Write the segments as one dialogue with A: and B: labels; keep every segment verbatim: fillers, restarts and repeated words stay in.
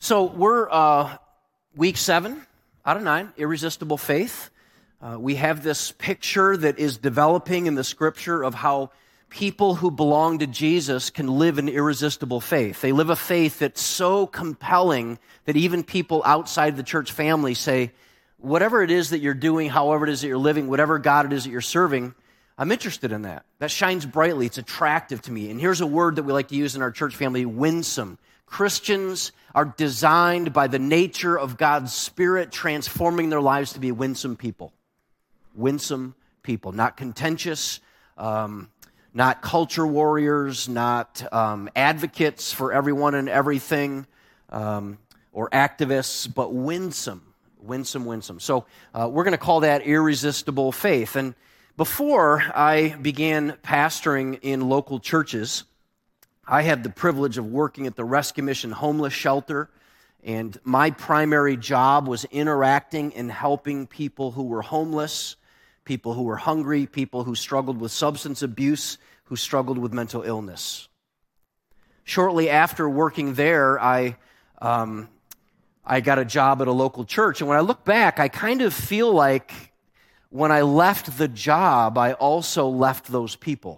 A: So we're uh, week seven out of nine, Irresistible Faith. Uh, we have this picture that is developing in the Scripture of how people who belong to Jesus can live an irresistible faith. They live a faith that's so compelling that even people outside the church family say, whatever it is that you're doing, however it is that you're living, whatever God it is that you're serving, I'm interested in that. That shines brightly. It's attractive to me. And here's a word that we like to use in our church family, winsome. Christians are designed by the nature of God's Spirit transforming their lives to be winsome people. Winsome people, not contentious, um, not culture warriors, not um, advocates for everyone and everything, um, or activists, but winsome, winsome, winsome. So uh, we're going to call that irresistible faith. And before I began pastoring in local churches, I had the privilege of working at the Rescue Mission Homeless Shelter, and my primary job was interacting and helping people who were homeless, people who were hungry, people who struggled with substance abuse, who struggled with mental illness. Shortly after working there, I um, I got a job at a local church, and when I look back, I kind of feel like when I left the job, I also left those people.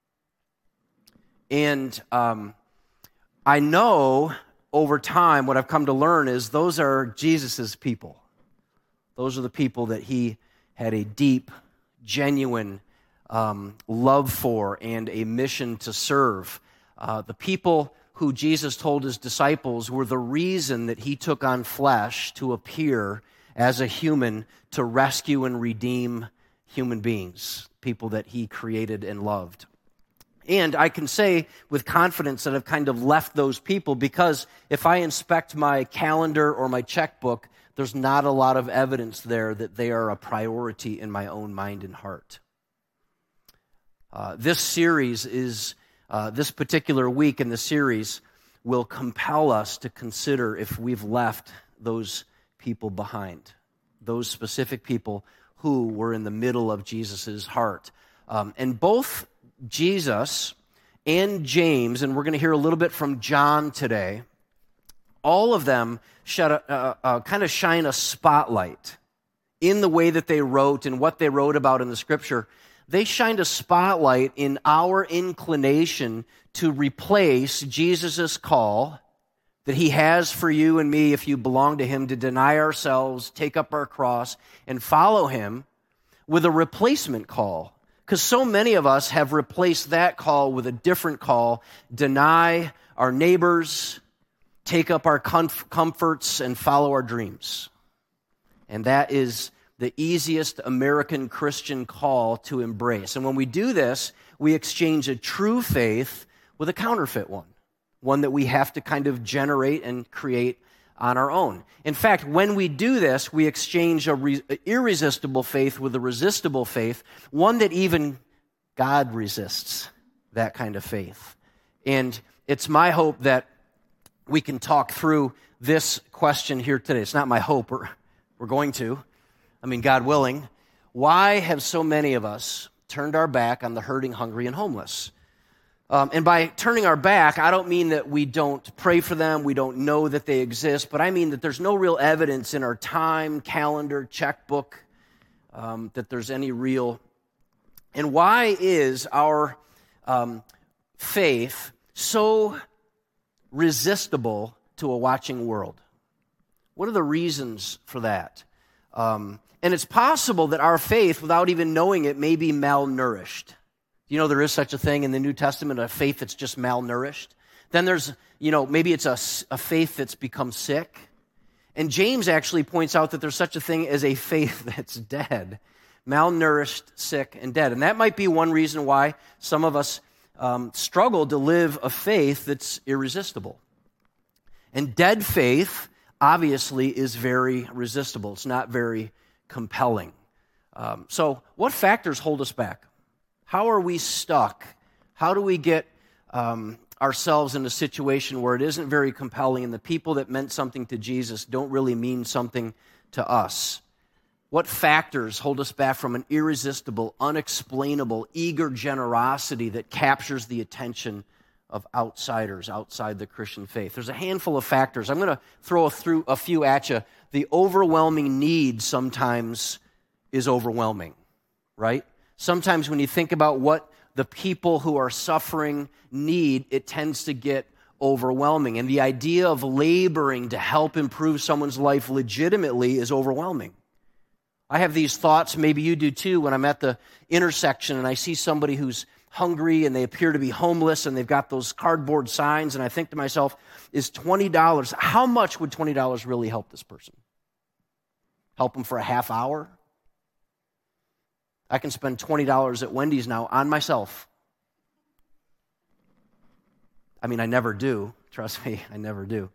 A: And um, I know over time what I've come to learn is those are Jesus's people. Those are the people that he had a deep, genuine um, love for and a mission to serve. Uh, the people who Jesus told his disciples were the reason that he took on flesh to appear as a human to rescue and redeem human beings, people that he created and loved. And I can say with confidence that I've kind of left those people because if I inspect my calendar or my checkbook, there's not a lot of evidence there that they are a priority in my own mind and heart. Uh, this series is, uh, this particular week in the series will compel us to consider if we've left those people behind, those specific people who were in the middle of Jesus' heart. Um, and both Jesus and James, and we're going to hear a little bit from John today, all of them shed a, uh, uh, kind of shine a spotlight in the way that they wrote and what they wrote about in the Scripture. They shined a spotlight in our inclination to replace Jesus' call that he has for you and me if you belong to him to deny ourselves, take up our cross, and follow him with a replacement call. Because so many of us have replaced that call with a different call, deny our neighbors, take up our comf- comforts, and follow our dreams. And that is the easiest American Christian call to embrace. And when we do this, we exchange a true faith with a counterfeit one, one that we have to kind of generate and create on our own. In fact, when we do this, we exchange a re- irresistible faith with a resistible faith, one that even God resists, that kind of faith. And it's my hope that we can talk through this question here today. It's not my hope. We're, we're going to. I mean, God willing. Why have so many of us turned our back on the hurting, hungry, and homeless? Um, and by turning our back, I don't mean that we don't pray for them, we don't know that they exist, but I mean that there's no real evidence in our time, calendar, checkbook, um, that there's any real. And why is our um, faith so resistible to a watching world? What are the reasons for that? Um, and it's possible that our faith, without even knowing it, may be malnourished. You know, there is such a thing in the New Testament, a faith that's just malnourished. Then there's, you know, maybe it's a, a faith that's become sick. And James actually points out that there's such a thing as a faith that's dead, malnourished, sick, and dead. And that might be one reason why some of us um, struggle to live a faith that's irresistible. And dead faith, obviously, is very resistible. It's not very compelling. Um, so what factors hold us back? How are we stuck? How do we get um, ourselves in a situation where it isn't very compelling and the people that meant something to Jesus don't really mean something to us? What factors hold us back from an irresistible, unexplainable, eager generosity that captures the attention of outsiders outside the Christian faith. There's a handful of factors. I'm going to throw through a few at you. The overwhelming need sometimes is overwhelming, right? Sometimes when you think about what the people who are suffering need, it tends to get overwhelming. And the idea of laboring to help improve someone's life legitimately is overwhelming. I have these thoughts, maybe you do too, when I'm at the intersection and I see somebody who's hungry and they appear to be homeless and they've got those cardboard signs, and I think to myself, is twenty dollars, how much would twenty dollars really help this person? Help them for a half hour? I can spend twenty dollars at Wendy's now on myself. I mean, I never do. Trust me, I never do.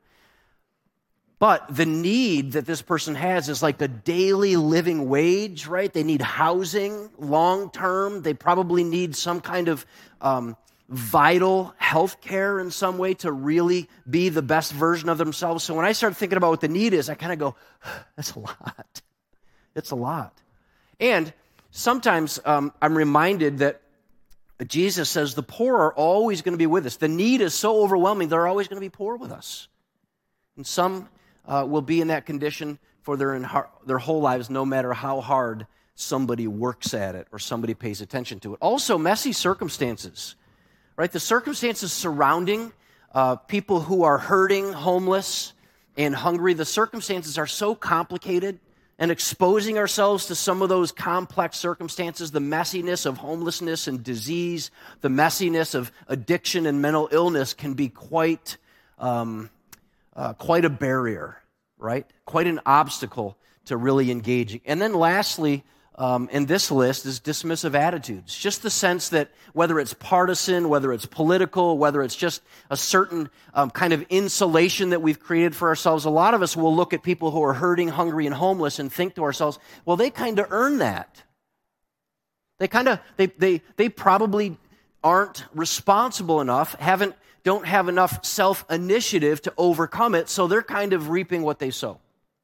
A: But the need that this person has is like a daily living wage, right? They need housing long term. They probably need some kind of um, vital health care in some way to really be the best version of themselves. So when I start thinking about what the need is, I kind of go, that's a lot. It's a lot. And sometimes um, I'm reminded that Jesus says the poor are always going to be with us. The need is so overwhelming, they're always going to be poor with us. And some uh, will be in that condition for their, in, their whole lives, no matter how hard somebody works at it or somebody pays attention to it. Also, messy circumstances, right? The circumstances surrounding uh, people who are hurting, homeless, and hungry, the circumstances are so complicated. And exposing ourselves to some of those complex circumstances, the messiness of homelessness and disease, the messiness of addiction and mental illness can be quite, um, uh, quite a barrier, right? Quite an obstacle to really engaging. And then lastly, um, in this list is dismissive attitudes. Just the sense that whether it's partisan, whether it's political, whether it's just a certain um, kind of insulation that we've created for ourselves, a lot of us will look at people who are hurting, hungry, and homeless and think to ourselves, well, they kind of earn that. They kind of, they, they, they probably aren't responsible enough, haven't, don't have enough self-initiative to overcome it, so they're kind of reaping what they sow.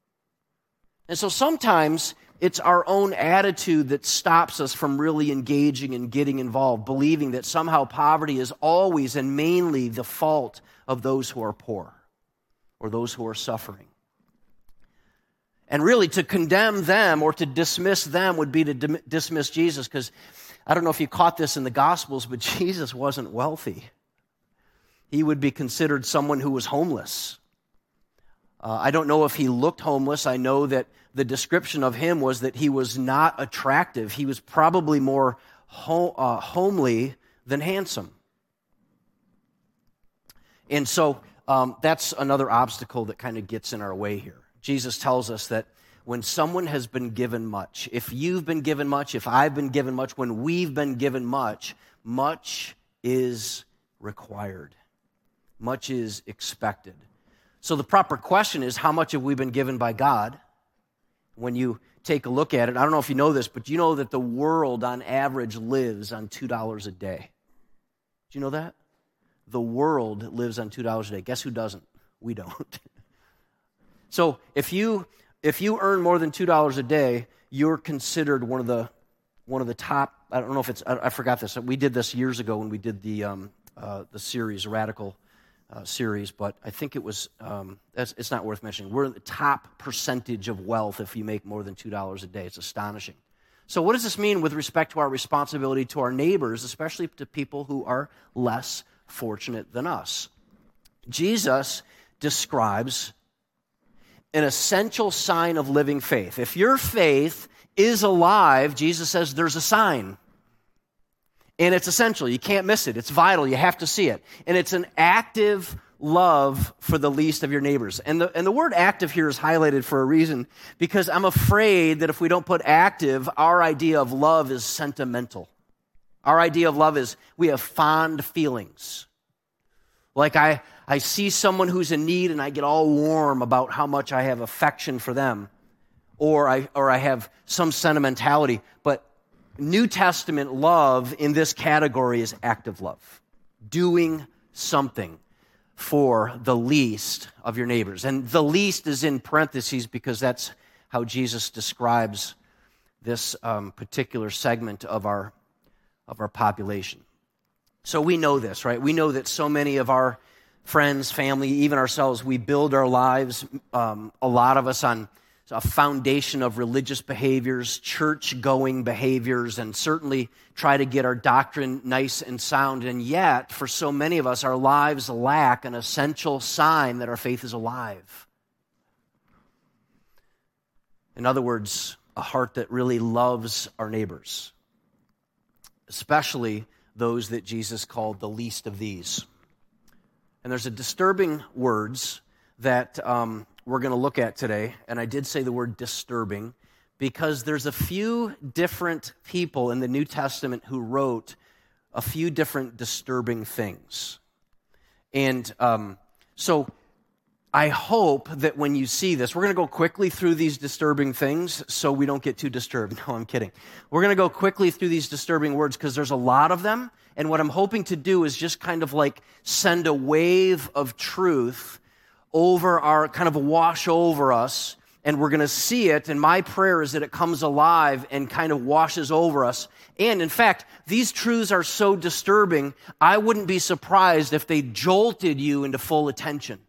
A: And so sometimes it's our own attitude that stops us from really engaging and getting involved, believing that somehow poverty is always and mainly the fault of those who are poor or those who are suffering. And really to condemn them or to dismiss them would be to dim- dismiss Jesus, because I don't know if you caught this in the Gospels, but Jesus wasn't wealthy. He would be considered someone who was homeless. Uh, I don't know if he looked homeless. I know that the description of him was that he was not attractive. He was probably more ho- uh, homely than handsome. And so um, that's another obstacle that kind of gets in our way here. Jesus tells us that when someone has been given much, if you've been given much, if I've been given much, when we've been given much, much is required. Much is expected. So the proper question is, how much have we been given by God? When you take a look at it, I don't know if you know this, but you know that the world on average lives on two dollars a day. Do you know that? The world lives on two dollars a day. Guess who doesn't? We don't. So if you if you earn more than two dollars a day, you're considered one of the one of the top, I don't know if it's, I, I forgot this. We did this years ago when we did the um, uh, the series, Radical Uh, series, but I think it was, um, it's not worth mentioning. We're the top percentage of wealth if you make more than two dollars a day. It's astonishing. So what does this mean with respect to our responsibility to our neighbors, especially to people who are less fortunate than us? Jesus describes an essential sign of living faith. If your faith is alive, Jesus says there's a sign. And it's essential. You can't miss it. It's vital. You have to see it. And it's an active love for the least of your neighbors. And the, and the word active here is highlighted for a reason, because I'm afraid that if we don't put active, our idea of love is sentimental. Our idea of love is we have fond feelings. Like I, I see someone who's in need and I get all warm about how much I have affection for them. Or I, or I have some sentimentality. But New Testament love in this category is active love, doing something for the least of your neighbors. And the least is in parentheses because that's how Jesus describes this um, particular segment of our, of our population. So we know this, right? We know that so many of our friends, family, even ourselves, we build our lives, um, a lot of us, on a foundation of religious behaviors, church-going behaviors, and certainly try to get our doctrine nice and sound. And yet, for so many of us, our lives lack an essential sign that our faith is alive. In other words, a heart that really loves our neighbors, especially those that Jesus called the least of these. And there's a disturbing words that um, we're going to look at today, and I did say the word disturbing because there's a few different people in the New Testament who wrote a few different disturbing things. And um, so I hope that when you see this, we're going to go quickly through these disturbing things so we don't get too disturbed. No, I'm kidding. We're going to go quickly through these disturbing words because there's a lot of them, and what I'm hoping to do is just kind of like send a wave of truth over our, kind of wash over us, and we're going to see it, and my prayer is that it comes alive and kind of washes over us. And in fact, these truths are so disturbing, I wouldn't be surprised if they jolted you into full attention.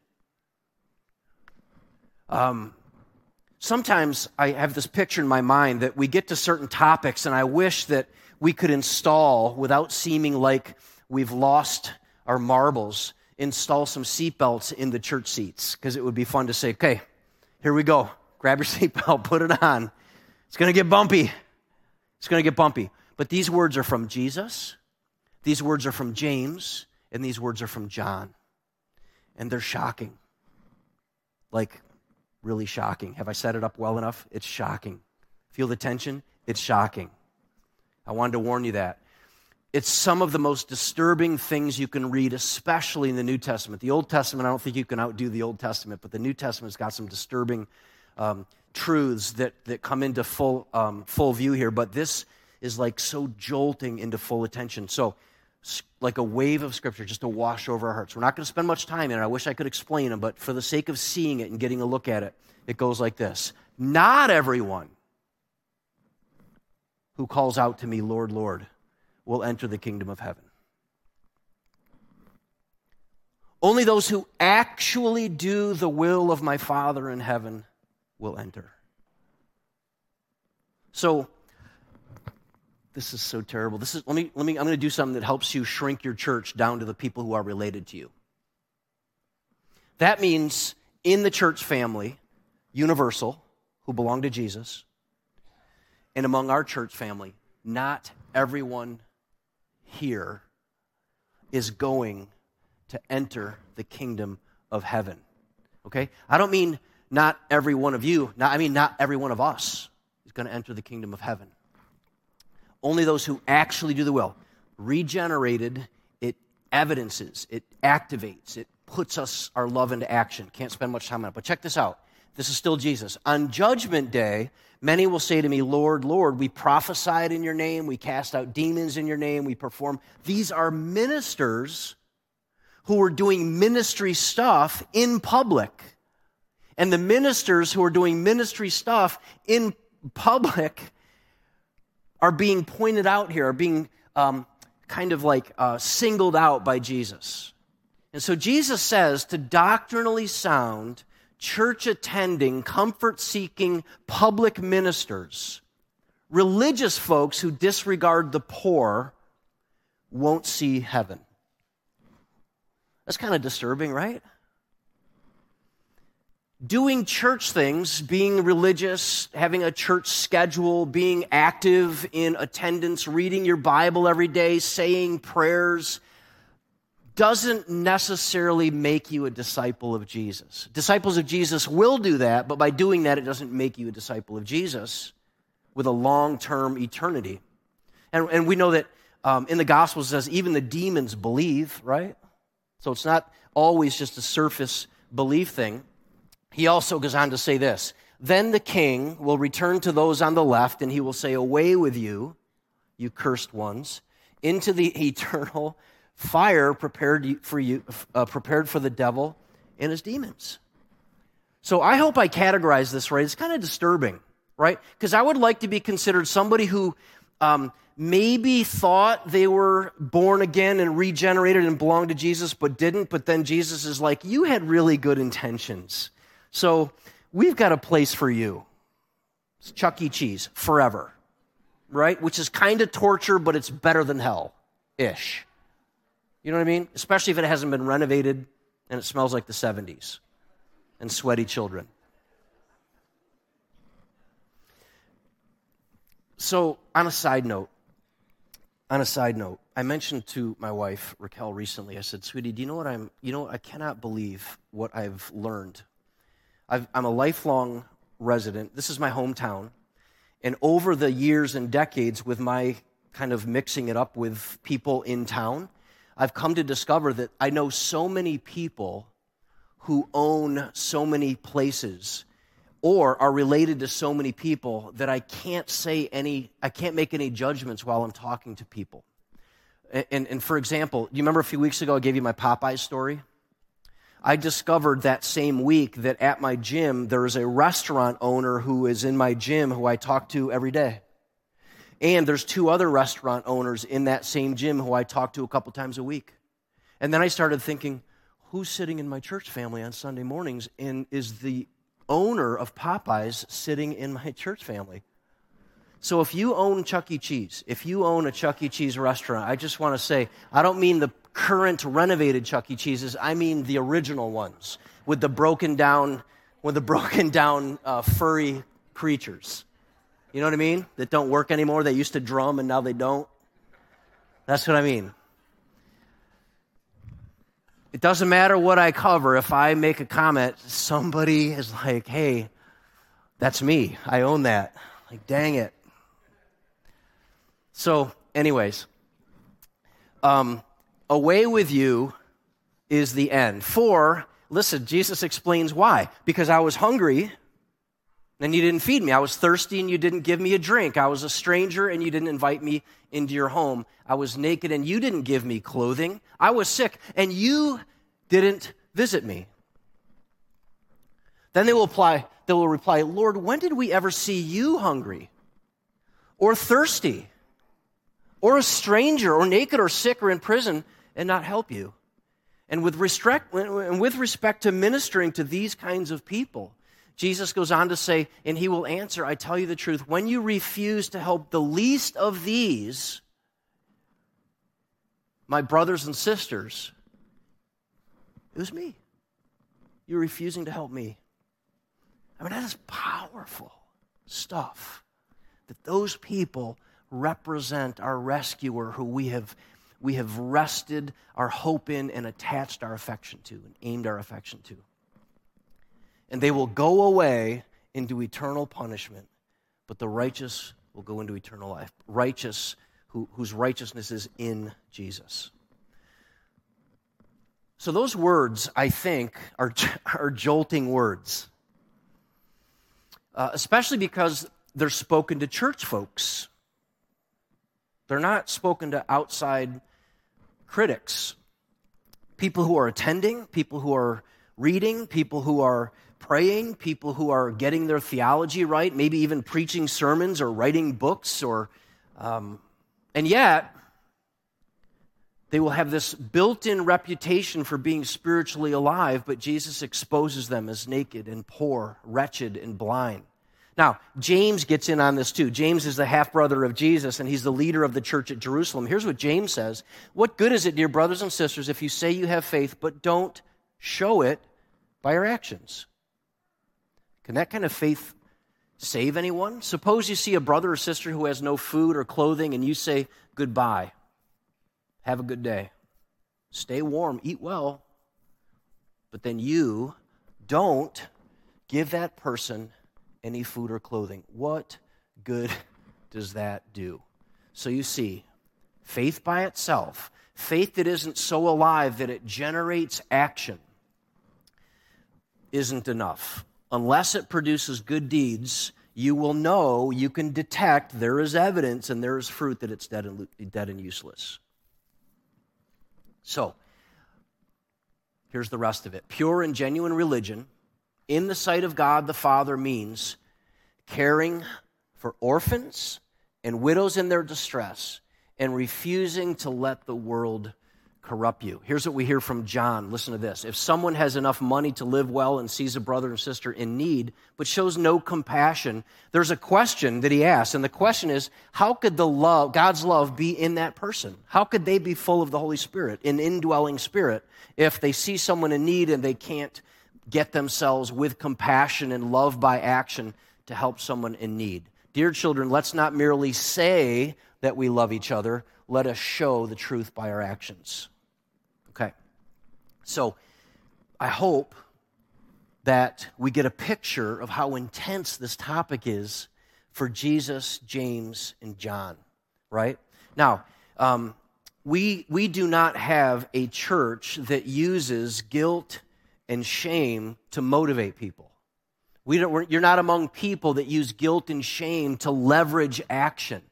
A: Um, sometimes I have this picture in my mind that we get to certain topics, and I wish that we could install, without seeming like we've lost our marbles, install some seatbelts in the church seats, because it would be fun to say, okay, here we go. Grab your seatbelt, put it on. It's going to get bumpy. It's going to get bumpy. But these words are from Jesus, these words are from James, and these words are from John. And they're shocking. Like, really shocking. Have I set it up well enough? It's shocking. Feel the tension? It's shocking. I wanted to warn you that. It's some of the most disturbing things you can read, especially in the New Testament. The Old Testament, I don't think you can outdo the Old Testament, but the New Testament's got some disturbing um, truths that, that come into full um, full view here, but this is like so jolting into full attention. So, like a wave of Scripture just to wash over our hearts. We're not going to spend much time in it. I wish I could explain them, but for the sake of seeing it and getting a look at it, it goes like this. Not everyone who calls out to me, Lord, Lord, will enter the kingdom of heaven. Only those who actually do the will of my Father in heaven will enter. So, this is so terrible. This is let me let me I'm going to do something that helps you shrink your church down to the people who are related to you. That means in the church family, universal, who belong to Jesus, and among our church family, not everyone here is going to enter the kingdom of heaven. Okay? I don't mean not every one of you, not, I mean not every one of us is going to enter the kingdom of heaven. Only those who actually do the will. Regenerated, it evidences, it activates, it puts us, our love into action. Can't spend much time on it, but check this out. This is still Jesus. On Judgment Day, many will say to me, Lord, Lord, we prophesied in your name, we cast out demons in your name, we performed. These are ministers who were doing ministry stuff in public. And the ministers who are doing ministry stuff in public are being pointed out here, are being um, kind of like uh, singled out by Jesus. And so Jesus says to doctrinally sound, church-attending, comfort-seeking public ministers, religious folks who disregard the poor won't see heaven. That's kind of disturbing, right? Doing church things, being religious, having a church schedule, being active in attendance, reading your Bible every day, saying prayers, doesn't necessarily make you a disciple of Jesus. Disciples of Jesus will do that, but by doing that, it doesn't make you a disciple of Jesus with a long-term eternity. And, and we know that um, in the Gospels it says even the demons believe, right? So it's not always just a surface belief thing. He also goes on to say this, then the king will return to those on the left, and he will say, away with you, you cursed ones, into the eternal fire prepared for you, uh, prepared for the devil and his demons. So I hope I categorize this right. It's kind of disturbing, right? Because I would like to be considered somebody who um, maybe thought they were born again and regenerated and belonged to Jesus, but didn't. But then Jesus is like, you had really good intentions. So we've got a place for you. It's Chuck E. Cheese, forever, right? Which is kind of torture, but it's better than hell-ish. You know what I mean? Especially if it hasn't been renovated and it smells like the seventies and sweaty children. So on a side note, On a side note, I mentioned to my wife, Raquel, recently, I said, sweetie, do you know what I'm, you know, I cannot believe what I've learned. I've, I'm a lifelong resident. This is my hometown. And over the years and decades with my kind of mixing it up with people in town, I've come to discover that I know so many people who own so many places or are related to so many people that I can't say any, I can't make any judgments while I'm talking to people. And, and, and for example, do you remember a few weeks ago I gave you my Popeyes story? I discovered that same week that at my gym, there is a restaurant owner who is in my gym who I talk to every day. And there's two other restaurant owners in that same gym who I talk to a couple times a week. And then I started thinking, who's sitting in my church family on Sunday mornings and is the owner of Popeyes sitting in my church family? So if you own Chuck E. Cheese, if you own a Chuck E. Cheese restaurant, I just want to say, I don't mean the current renovated Chuck E. Cheeses, I mean the original ones with the broken down, with the broken down uh, furry creatures. You know what I mean? That don't work anymore. They used to drum and now they don't. That's what I mean. It doesn't matter what I cover. If I make a comment, somebody is like, hey, that's me. I own that. Like, dang it. So, anyways, um, away with you is the end. For, listen, Jesus explains why. Because I was hungry and you didn't feed me. I was thirsty and you didn't give me a drink. I was a stranger and you didn't invite me into your home. I was naked and you didn't give me clothing. I was sick and you didn't visit me. Then they will reply, they will reply, Lord, when did we ever see you hungry or thirsty or a stranger or naked or sick or in prison and not help you? And with respect, and with respect to ministering to these kinds of people, Jesus goes on to say, and he will answer, I tell you the truth, when you refuse to help the least of these, my brothers and sisters, it was me. You're refusing to help me. I mean, that is powerful stuff. That those people represent our rescuer who we have, we have rested our hope in and attached our affection to and aimed our affection to. And they will go away into eternal punishment, but the righteous will go into eternal life. Righteous, who, whose righteousness is in Jesus. So those words, I think, are, are jolting words. Uh, especially because they're spoken to church folks. They're not spoken to outside critics. People who are attending, people who are reading, people who are praying, people who are getting their theology right, maybe even preaching sermons or writing books, or um, and yet they will have this built-in reputation for being spiritually alive, but Jesus exposes them as naked and poor, wretched and blind. Now, James gets in on this too. James is the half-brother of Jesus, and he's the leader of the church at Jerusalem. Here's what James says. What good is it, dear brothers and sisters, if you say you have faith, but don't show it by your actions? Can that kind of faith save anyone? Suppose you see a brother or sister who has no food or clothing, and you say, goodbye. Have a good day. Stay warm, eat well. But then you don't give that person any food or clothing. What good does that do? So you see, faith by itself, faith that isn't so alive that it generates action, isn't enough. Unless it produces good deeds, you will know, you can detect there is evidence and there is fruit that it's dead and, dead and useless. So, here's the rest of it. Pure and genuine religion in the sight of God the Father means caring for orphans, and widows in their distress, and refusing to let the world corrupt you. Here's what we hear from John. Listen to this. If someone has enough money to live well and sees a brother and sister in need, but shows no compassion, there's a question that he asks, and the question is, how could the love, God's love, be in that person? How could they be full of the Holy Spirit, an indwelling spirit, if they see someone in need and they can't get themselves with compassion and love by action to help someone in need? Dear children, let's not merely say that we love each other. Let us show the truth by our actions. Okay. So I hope that we get a picture of how intense this topic is for Jesus, James, and John, right? Now, um, we, we do not have a church that uses guilt and shame to motivate people. We don't, we're, you're not among people that use guilt and shame to leverage action.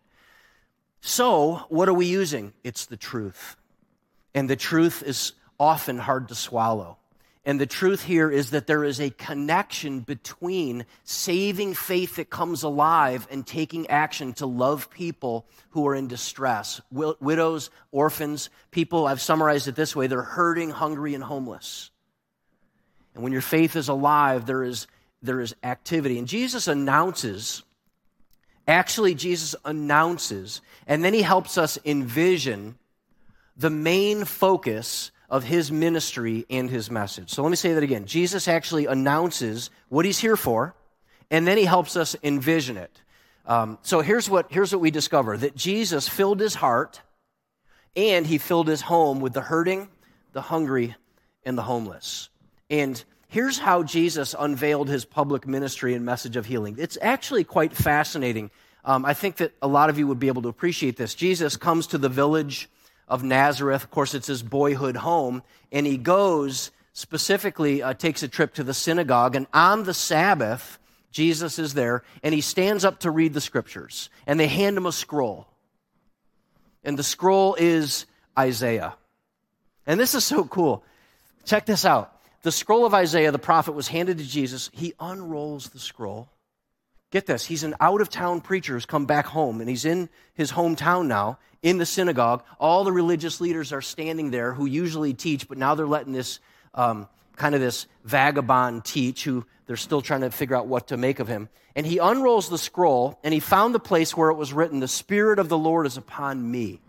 A: So, what are we using? It's the truth. And the truth is often hard to swallow. And the truth here is that there is a connection between saving faith that comes alive and taking action to love people who are in distress. Widows, orphans, people, I've summarized it this way, they're hurting, hungry, and homeless. And when your faith is alive, there is, there is activity. And Jesus announces Actually, Jesus announces, and then he helps us envision the main focus of his ministry and his message. So let me say that again. Jesus actually announces what he's here for, and then he helps us envision it. Um, so here's what, here's what we discover, that Jesus filled his heart, and he filled his home with the hurting, the hungry, and the homeless. And here's how Jesus unveiled his public ministry and message of healing. It's actually quite fascinating. Um, I think that a lot of you would be able to appreciate this. Jesus comes to the village of Nazareth. Of course, it's his boyhood home. And he goes, specifically uh, takes a trip to the synagogue. And on the Sabbath, Jesus is there. And he stands up to read the scriptures. And they hand him a scroll. And the scroll is Isaiah. And this is so cool. Check this out. The scroll of Isaiah, the prophet, was handed to Jesus. He unrolls the scroll. Get this, he's an out-of-town preacher who's come back home, and he's in his hometown now, in the synagogue. All the religious leaders are standing there who usually teach, but now they're letting this um, kind of this vagabond teach, who they're still trying to figure out what to make of him. And he unrolls the scroll, and he found the place where it was written, "The Spirit of the Lord is upon me,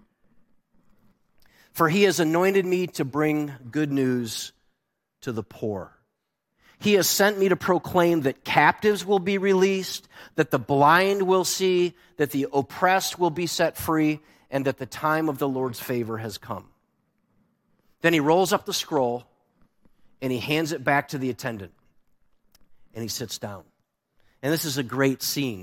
A: for he has anointed me to bring good news to the poor. He has sent me to proclaim that captives will be released, that the blind will see, that the oppressed will be set free, and that the time of the Lord's favor has come." Then he rolls up the scroll, and he hands it back to the attendant, and he sits down. And this is a great scene,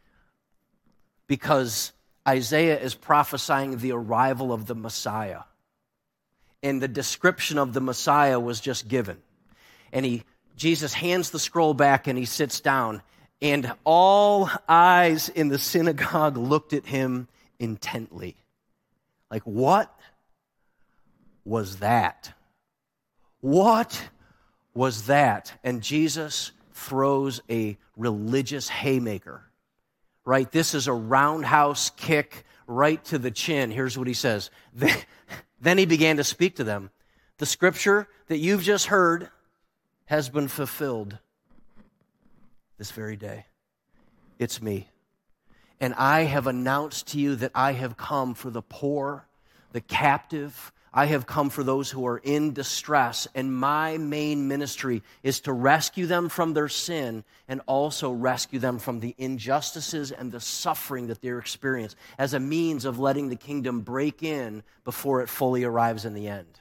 A: because Isaiah is prophesying the arrival of the Messiah. And the description of the Messiah was just given. And he, Jesus hands the scroll back and he sits down. And all eyes in the synagogue looked at him intently. Like, what was that? What was that? And Jesus throws a religious haymaker, right? This is a roundhouse kick right to the chin. Here's what he says. Then he began to speak to them. The scripture that you've just heard has been fulfilled this very day. It's me. And I have announced to you that I have come for the poor, the captive. I have come for those who are in distress. And my main ministry is to rescue them from their sin and also rescue them from the injustices and the suffering that they're experiencing as a means of letting the kingdom break in before it fully arrives in the end.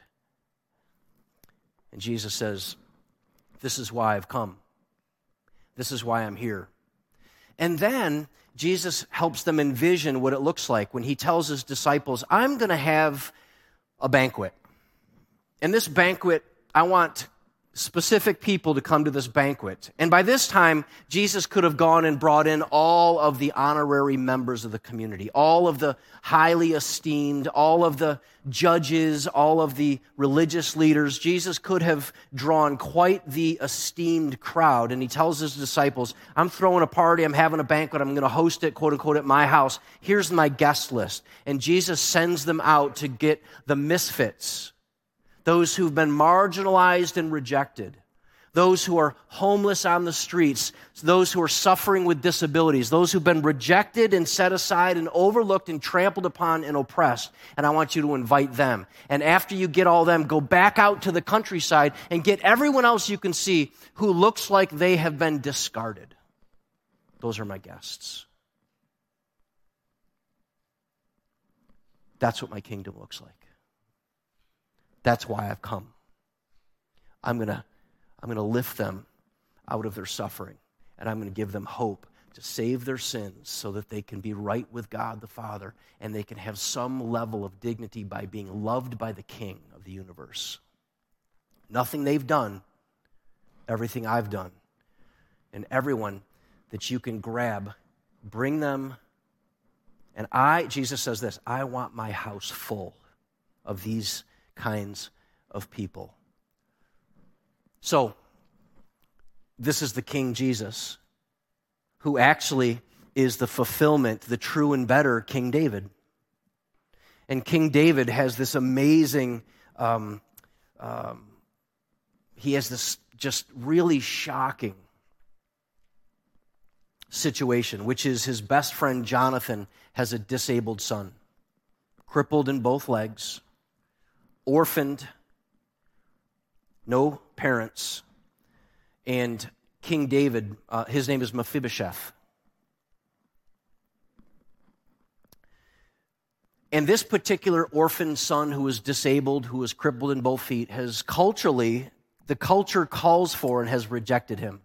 A: And Jesus says, this is why I've come. This is why I'm here. And then Jesus helps them envision what it looks like when he tells his disciples, I'm going to have a banquet. And this banquet, I want specific people to come to this banquet. And by this time, Jesus could have gone and brought in all of the honorary members of the community, all of the highly esteemed, all of the judges, all of the religious leaders. Jesus could have drawn quite the esteemed crowd. And he tells his disciples, I'm throwing a party, I'm having a banquet, I'm going to host it, quote unquote, at my house. Here's my guest list. And Jesus sends them out to get the misfits, those who've been marginalized and rejected, those who are homeless on the streets, those who are suffering with disabilities, those who've been rejected and set aside and overlooked and trampled upon and oppressed. And I want you to invite them. And after you get all them, go back out to the countryside and get everyone else you can see who looks like they have been discarded. Those are my guests. That's what my kingdom looks like. That's why I've come. I'm going to I'm going to lift them out of their suffering, and I'm going to give them hope to save their sins so that they can be right with God the Father, and they can have some level of dignity by being loved by the King of the universe. Nothing they've done, everything I've done. And everyone that you can grab, bring them. And I, Jesus says this, I want my house full of these kinds of people. So, this is the King Jesus, who actually is the fulfillment, the true and better King David. And King David has this amazing, um, um, he has this just really shocking situation, which is his best friend Jonathan has a disabled son, crippled in both legs, orphaned, no parents, and King David, uh, his name is Mephibosheth. And this particular orphan son who is disabled, who is crippled in both feet, has culturally, the culture calls for and has rejected him.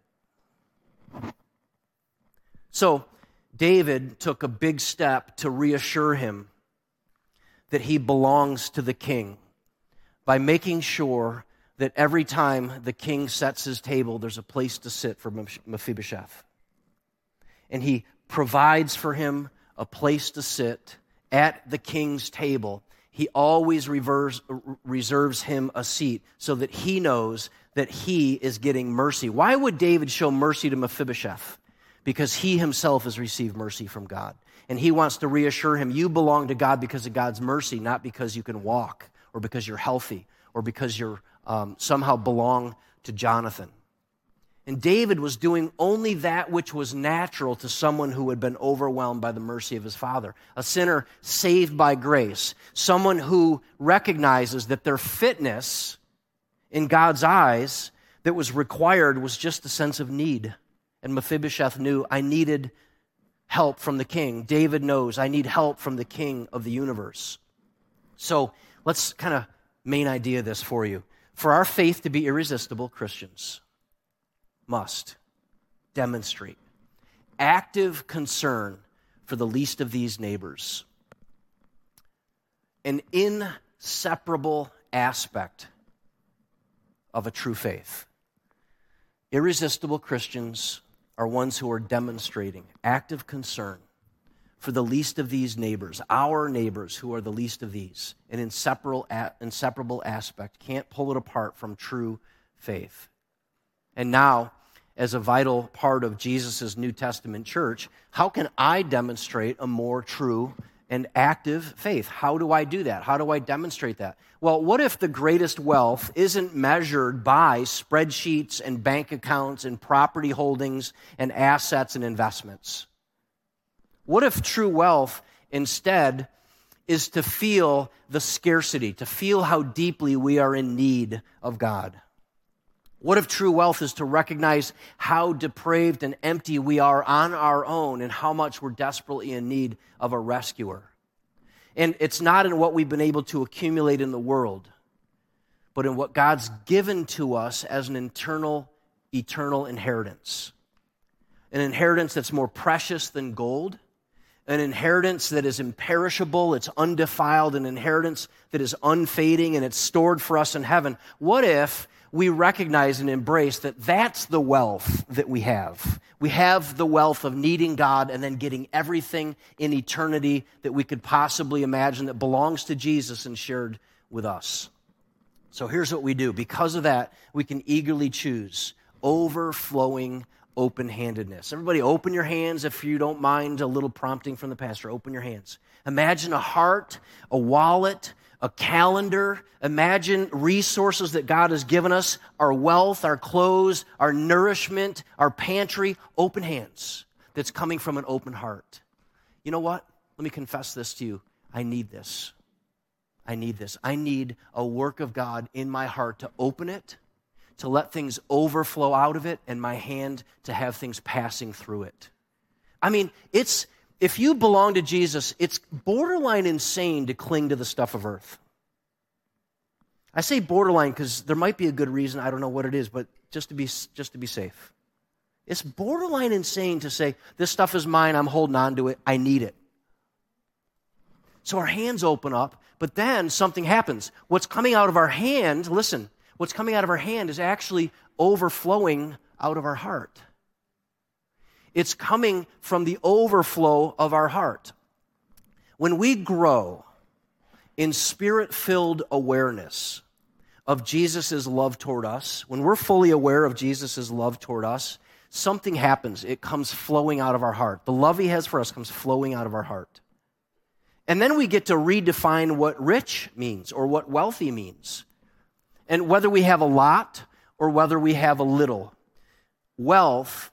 A: So David took a big step to reassure him that he belongs to the king by making sure that every time the king sets his table, there's a place to sit for Mephibosheth. And he provides for him a place to sit at the king's table. He always reverse, reserves him a seat so that he knows that he is getting mercy. Why would David show mercy to Mephibosheth? Because he himself has received mercy from God. And he wants to reassure him, you belong to God because of God's mercy, not because you can walk or because you're healthy or because you're um, somehow belong to Jonathan. And David was doing only that which was natural to someone who had been overwhelmed by the mercy of his father. A sinner saved by grace. Someone who recognizes that their fitness in God's eyes that was required was just a sense of need. And Mephibosheth knew, I needed help from the king. David knows, I need help from the king of the universe. So let's kind of main idea this for you. For our faith to be irresistible, Christians must demonstrate active concern for the least of these neighbors. An inseparable aspect of a true faith. Irresistible Christians are ones who are demonstrating active concern for the least of these neighbors, our neighbors who are the least of these. An inseparable, inseparable aspect. Can't pull it apart from true faith. And now, as a vital part of Jesus' New Testament church, how can I demonstrate a more true and active faith? How do I do that? How do I demonstrate that? Well, what if the greatest wealth isn't measured by spreadsheets and bank accounts and property holdings and assets and investments? What if true wealth instead is to feel the scarcity, to feel how deeply we are in need of God? What if true wealth is to recognize how depraved and empty we are on our own and how much we're desperately in need of a rescuer? And it's not in what we've been able to accumulate in the world, but in what God's given to us as an internal, eternal inheritance. An inheritance that's more precious than gold, an inheritance that is imperishable, it's undefiled, an inheritance that is unfading, and it's stored for us in heaven. What if we recognize and embrace that that's the wealth that we have. We have the wealth of needing God and then getting everything in eternity that we could possibly imagine that belongs to Jesus and shared with us. So here's what we do. Because of that, we can eagerly choose overflowing open-handedness. Everybody open your hands if you don't mind a little prompting from the pastor. Open your hands. Imagine a heart, a wallet, a calendar. Imagine resources that God has given us, our wealth, our clothes, our nourishment, our pantry. Open hands that's coming from an open heart. You know what? Let me confess this to you. I need this. I need this. I need a work of God in my heart to open it, to let things overflow out of it, and my hand to have things passing through it. I mean, it's if you belong to Jesus, it's borderline insane to cling to the stuff of earth. I say borderline because there might be a good reason. I don't know what it is, but just to be just to be safe. It's borderline insane to say, this stuff is mine, I'm holding on to it, I need it. So our hands open up, but then something happens. What's coming out of our hand, listen, what's coming out of our hand is actually overflowing out of our heart. It's coming from the overflow of our heart. When we grow in spirit-filled awareness of Jesus' love toward us, when we're fully aware of Jesus' love toward us, something happens. It comes flowing out of our heart. The love he has for us comes flowing out of our heart. And then we get to redefine what rich means or what wealthy means. And whether we have a lot or whether we have a little. Wealth,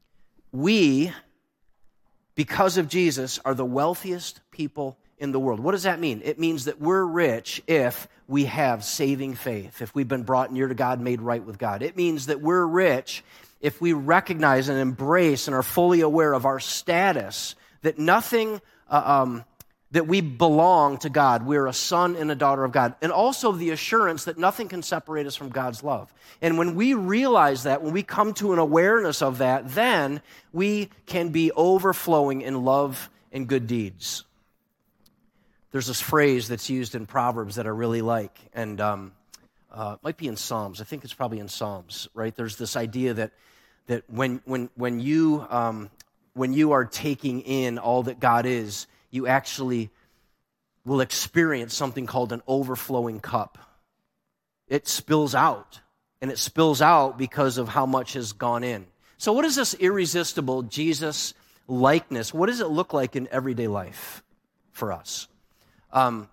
A: we, because of Jesus, are the wealthiest people in the world. What does that mean? It means that we're rich if we have saving faith, if we've been brought near to God, made right with God. It means that we're rich if we recognize and embrace and are fully aware of our status, that nothing... Uh, um, that we belong to God. We're a son and a daughter of God. And also the assurance that nothing can separate us from God's love. And when we realize that, when we come to an awareness of that, then we can be overflowing in love and good deeds. There's this phrase that's used in Proverbs that I really like, and um, uh, it might be in Psalms. I think it's probably in Psalms, right? There's this idea that that when when when you um, when you are taking in all that God is, you actually will experience something called an overflowing cup. It spills out, and it spills out because of how much has gone in. So what is this irresistible Jesus likeness? What does it look like in everyday life for us? Um,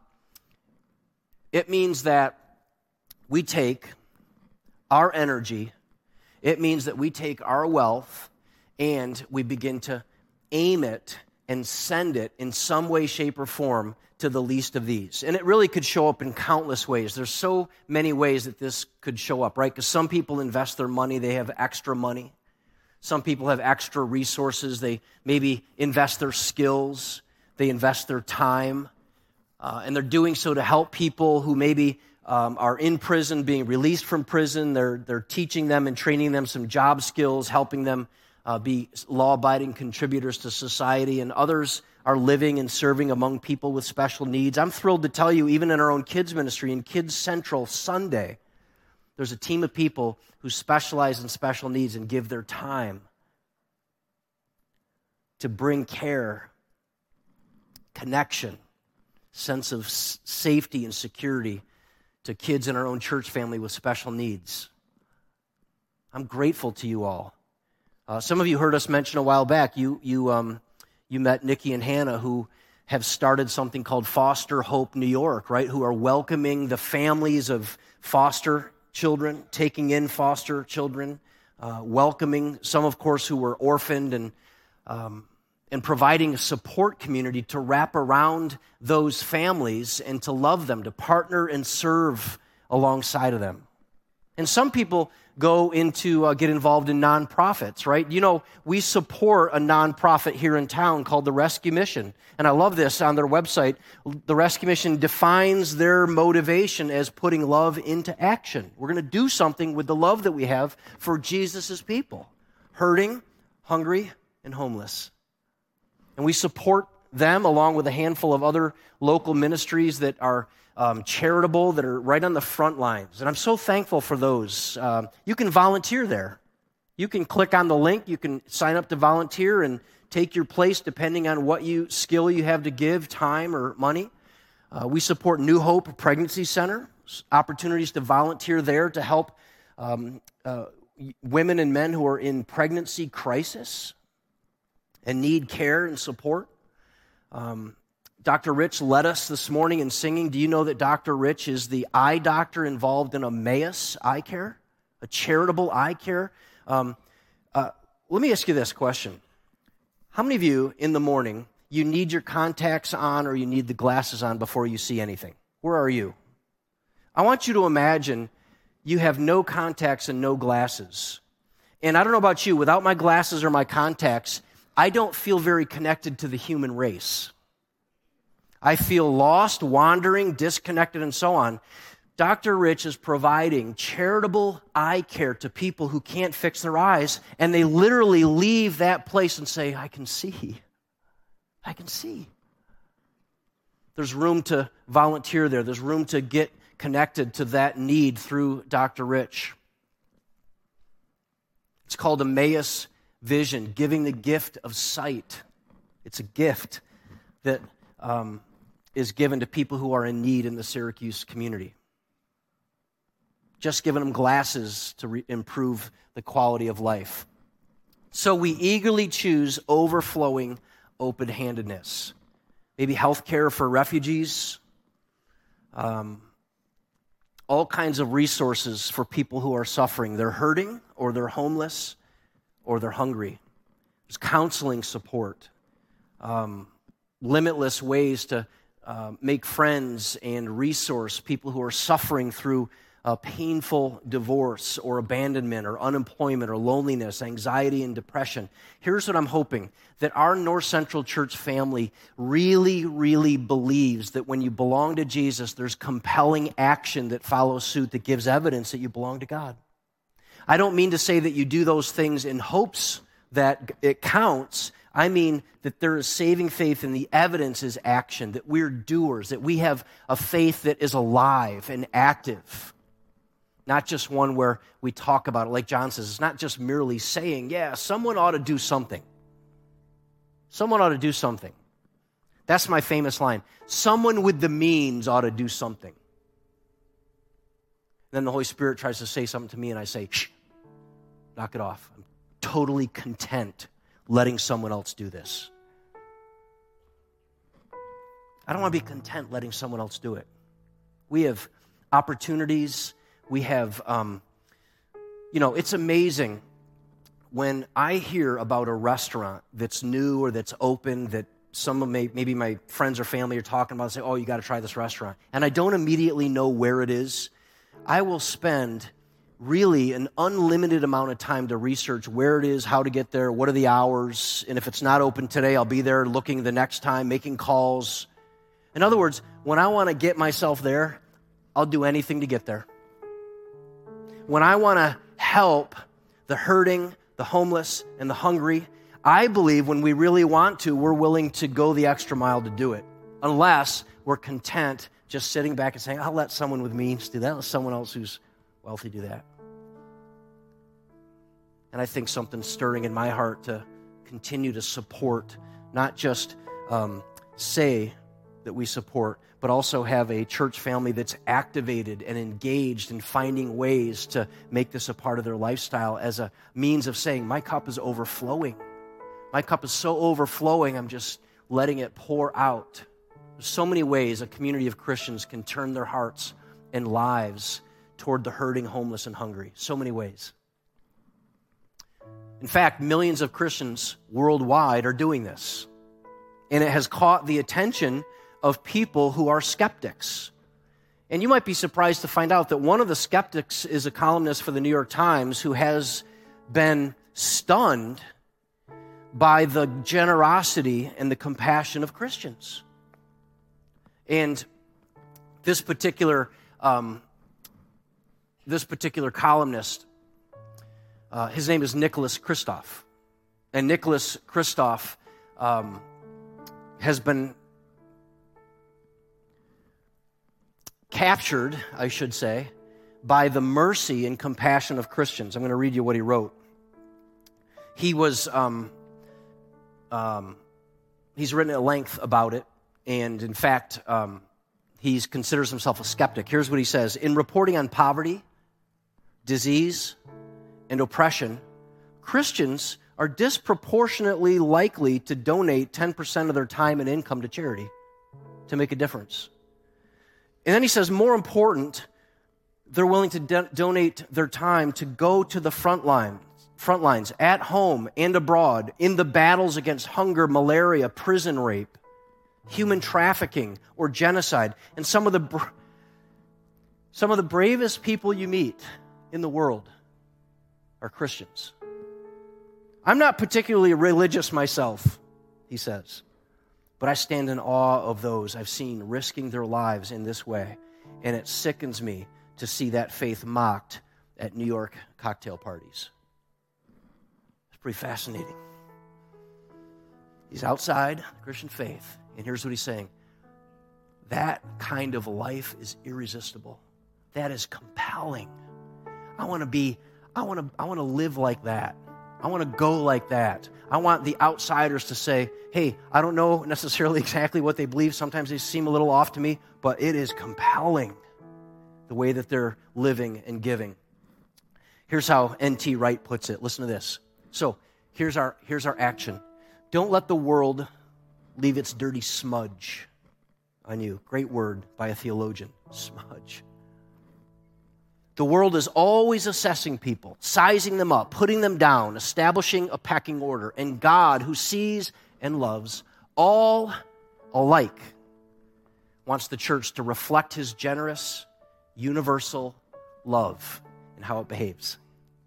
A: it means that we take our energy, it means that we take our wealth, and we begin to aim it and send it in some way, shape, or form to the least of these. And it really could show up in countless ways. There's so many ways that this could show up, right? Because some people invest their money, they have extra money. Some people have extra resources. They maybe invest their skills, they invest their time, uh, and they're doing so to help people who maybe um, are in prison, being released from prison. They're, they're teaching them and training them some job skills, helping them Uh, be law-abiding contributors to society, and others are living and serving among people with special needs. I'm thrilled to tell you, even in our own kids ministry, in Kids Central Sunday, there's a team of people who specialize in special needs and give their time to bring care, connection, sense of s- safety and security to kids in our own church family with special needs. I'm grateful to you all. Uh, some of you heard us mention a while back, you you um, you met Nikki and Hannah, who have started something called Foster Hope New York, right? Who are welcoming the families of foster children, taking in foster children, uh, welcoming some, of course, who were orphaned, and um, and providing a support community to wrap around those families and to love them, to partner and serve alongside of them. And some people go into, uh, get involved in nonprofits, right? You know, we support a nonprofit here in town called the Rescue Mission. And I love this on their website. The Rescue Mission defines their motivation as putting love into action. We're going to do something with the love that we have for Jesus' people, hurting, hungry, and homeless. And we support them, along with a handful of other local ministries that are um, charitable, that are right on the front lines. And I'm so thankful for those. Um, you can volunteer there. You can click on the link. You can sign up to volunteer and take your place depending on what you skill you have to give, time or money. Uh, we support New Hope Pregnancy Center, opportunities to volunteer there to help um, uh, women and men who are in pregnancy crisis and need care and support. Um, Doctor Rich led us this morning in singing. Do you know that Doctor Rich is the eye doctor involved in Emmaus Eye Care, a charitable eye care? Um, uh, let me ask you this question. How many of you in the morning, you need your contacts on or you need the glasses on before you see anything? Where are you? I want you to imagine you have no contacts and no glasses. And I don't know about you, without my glasses or my contacts, I don't feel very connected to the human race. I feel lost, wandering, disconnected, and so on. Doctor Rich is providing charitable eye care to people who can't fix their eyes, and they literally leave that place and say, I can see. I can see. There's room to volunteer there. There's room to get connected to that need through Doctor Rich. It's called Emmaus Vision, giving the gift of sight. It's a gift that um, is given to people who are in need in the Syracuse community. Just giving them glasses to re- improve the quality of life. So we eagerly choose overflowing open-handedness. Maybe health care for refugees. Um, all kinds of resources for people who are suffering. They're hurting, or they're homeless, or they're hungry. There's counseling support. Um, limitless ways to uh, make friends and resource people who are suffering through a painful divorce or abandonment or unemployment or loneliness, anxiety and depression. Here's what I'm hoping, that our North Central Church family really, really believes that when you belong to Jesus, there's compelling action that follows suit that gives evidence that you belong to God. I don't mean to say that you do those things in hopes that it counts. I mean that there is saving faith and the evidence is action, that we're doers, that we have a faith that is alive and active. Not just one where we talk about it. Like John says, it's not just merely saying, yeah, someone ought to do something. Someone ought to do something. That's my famous line. Someone with the means ought to do something. Then the Holy Spirit tries to say something to me and I say, shh, knock it off. I'm totally content letting someone else do this. I don't want to be content letting someone else do it. We have opportunities. We have, um, you know, it's amazing when I hear about a restaurant that's new or that's open that some of may, maybe my friends or family are talking about and say, oh, you got to try this restaurant. And I don't immediately know where it is. I will spend really an unlimited amount of time to research where it is, how to get there, what are the hours, and if it's not open today, I'll be there looking the next time, making calls. In other words, when I want to get myself there, I'll do anything to get there. When I want to help the hurting, the homeless, and the hungry, I believe when we really want to, we're willing to go the extra mile to do it. Unless we're content just sitting back and saying, I'll let someone with means do that. Let someone else who's wealthy do that. And I think something's stirring in my heart to continue to support, not just um, say that we support, but also have a church family that's activated and engaged in finding ways to make this a part of their lifestyle as a means of saying, my cup is overflowing. My cup is so overflowing, I'm just letting it pour out. There's so many ways a community of Christians can turn their hearts and lives toward the hurting, homeless, and hungry. So many ways. In fact, millions of Christians worldwide are doing this. And it has caught the attention of people who are skeptics. And you might be surprised to find out that one of the skeptics is a columnist for the New York Times who has been stunned by the generosity and the compassion of Christians. And this particular um, this particular columnist, uh, his name is Nicholas Kristof. And Nicholas Kristof um, has been captured, I should say, by the mercy and compassion of Christians. I'm going to read you what he wrote. He was, um, um, he's written at length about it, and in fact, um, he considers himself a skeptic. Here's what he says. In reporting on poverty, disease, and oppression, Christians are disproportionately likely to donate ten percent of their time and income to charity to make a difference. And then he says, more important, they're willing to do- donate their time to go to the front line, front lines at home and abroad in the battles against hunger, malaria, prison rape, human trafficking, or genocide. And some of the br- some of the bravest people you meet in the world are Christians. I'm not particularly religious myself, he says, but I stand in awe of those I've seen risking their lives in this way, and it sickens me to see that faith mocked at New York cocktail parties. It's pretty fascinating. He's outside the Christian faith, and here's what he's saying. That kind of life is irresistible. That is compelling. I want to be, I want to, I want to live like that. I want to go like that. I want the outsiders to say, hey, I don't know necessarily exactly what they believe. Sometimes they seem a little off to me, but it is compelling the way that they're living and giving. Here's how N T Wright puts it. Listen to this. So here's our, here's our action. Don't let the world leave its dirty smudge on you. Great word by a theologian, smudge. The world is always assessing people, sizing them up, putting them down, establishing a pecking order. And God, who sees and loves all alike, wants the church to reflect his generous, universal love and how it behaves.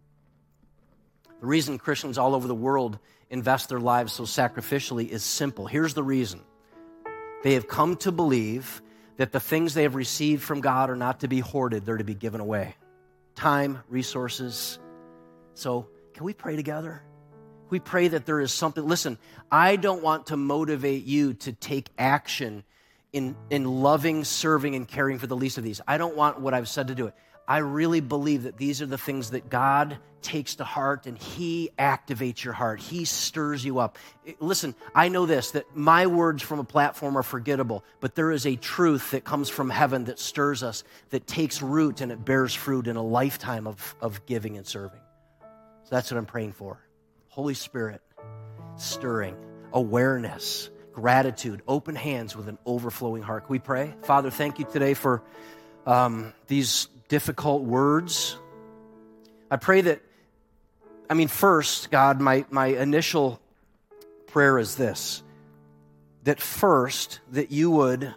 A: The reason Christians all over the world invest their lives so sacrificially is simple. Here's the reason. They have come to believe that the things they have received from God are not to be hoarded, they're to be given away. Time, resources. So, can we pray together? We pray that there is something. Listen, I don't want to motivate you to take action in, in loving, serving, and caring for the least of these. I don't want what I've said to do it. I really believe that these are the things that God takes to heart, and he activates your heart. He stirs you up. Listen, I know this, that my words from a platform are forgettable, but there is a truth that comes from heaven that stirs us, that takes root, and it bears fruit in a lifetime of, of giving and serving. So that's what I'm praying for. Holy Spirit, stirring, awareness, gratitude, open hands with an overflowing heart. Can we pray? Father, thank you today for um, these difficult words. I pray that, I mean, first, God, my, my initial prayer is this, that first, that you would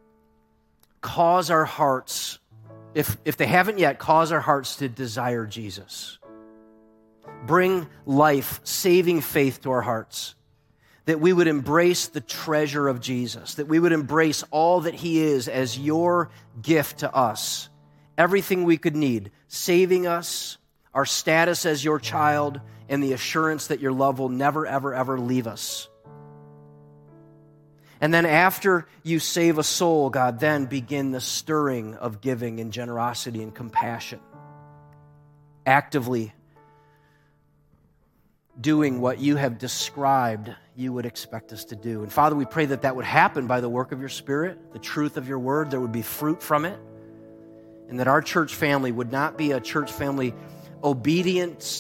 A: cause our hearts, if, if they haven't yet, cause our hearts to desire Jesus. Bring life, saving faith to our hearts, that we would embrace the treasure of Jesus, that we would embrace all that he is as your gift to us, everything we could need, saving us, our status as your child, and the assurance that your love will never, ever, ever leave us. And then after you save a soul, God, then begin the stirring of giving and generosity and compassion, actively doing what you have described you would expect us to do. And Father, we pray that that would happen by the work of your Spirit, the truth of your word, there would be fruit from it, and that our church family would not be a church family obedience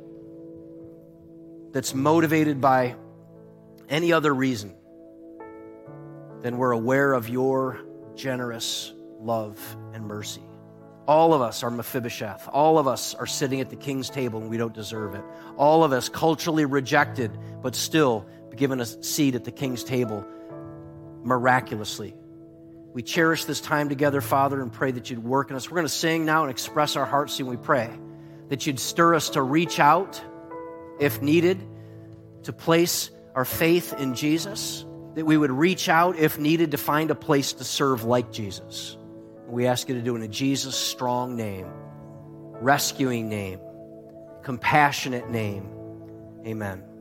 A: that's motivated by any other reason than we're aware of your generous love and mercy. All of us are Mephibosheth. All of us are sitting at the king's table and we don't deserve it. All of us culturally rejected, but still given a seat at the king's table miraculously. We cherish this time together, Father, and pray that you'd work in us. We're going to sing now and express our hearts, and we pray that you'd stir us to reach out, if needed, to place our faith in Jesus, that we would reach out, if needed, to find a place to serve like Jesus. We ask you to do it in a Jesus strong name, rescuing name, compassionate name. Amen.